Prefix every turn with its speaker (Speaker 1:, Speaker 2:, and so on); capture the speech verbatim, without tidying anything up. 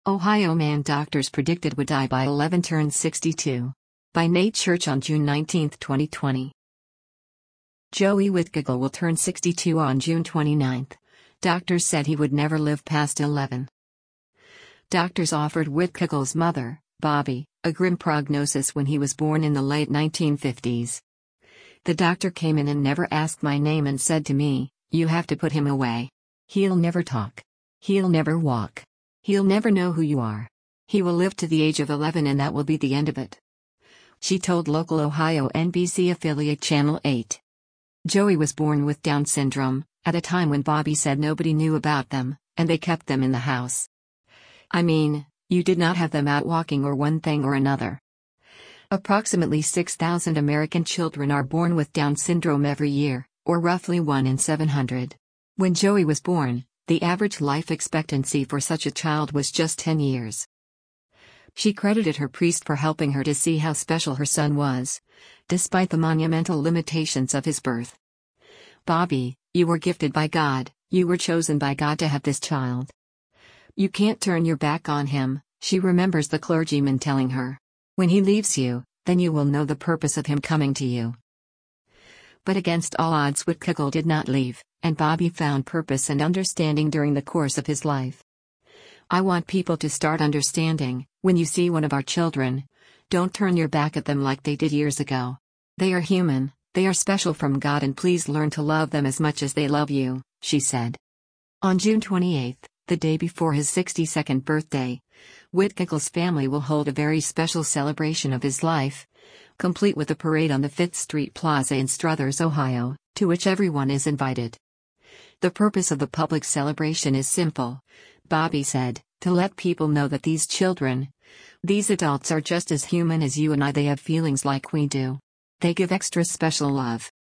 Speaker 1: Ohio man doctors predicted would die by eleven turns sixty-two. By Nate Church on June nineteenth, twenty twenty. Joey Whitgiggle will turn sixty-two on June twenty-ninth. Doctors said he would never live past eleven. Doctors offered Whitgiggle's mother, Bobby, a grim prognosis when he was born in the late nineteen fifties. The doctor came in and never asked my name and said to me, "You have to put him away. He'll never talk. He'll never walk. He'll never know who you are. He will live to the age of eleven and that will be the end of it," she told local Ohio N B C affiliate Channel eight. Joey was born with Down syndrome, at a time when Bobby said nobody knew about them, and they kept them in the house. I mean, you did not have them out walking or one thing or another. Approximately six thousand American children are born with Down syndrome every year, or roughly one in seven hundred. When Joey was born, the average life expectancy for such a child was just ten years. She credited her priest for helping her to see how special her son was, despite the monumental limitations of his birth. "Bobby, you were gifted by God, you were chosen by God to have this child. You can't turn your back on him," she remembers the clergyman telling her. "When he leaves you, then you will know the purpose of him coming to you." But against all odds, Whitgiggle did not leave, and Bobby found purpose and understanding during the course of his life. "I want people to start understanding, when you see one of our children, don't turn your back at them like they did years ago. They are human, they are special from God, and please learn to love them as much as they love you," she said. On June twenty-eighth, the day before his sixty-second birthday, Whitgiggle's family will hold a very special celebration of his life, complete with a parade on the Fifth Street Plaza in Struthers, Ohio, to which everyone is invited. "The purpose of the public celebration is simple," Bobby said, "to let people know that these children, these adults are just as human as you and I. They have feelings like we do. They give extra special love.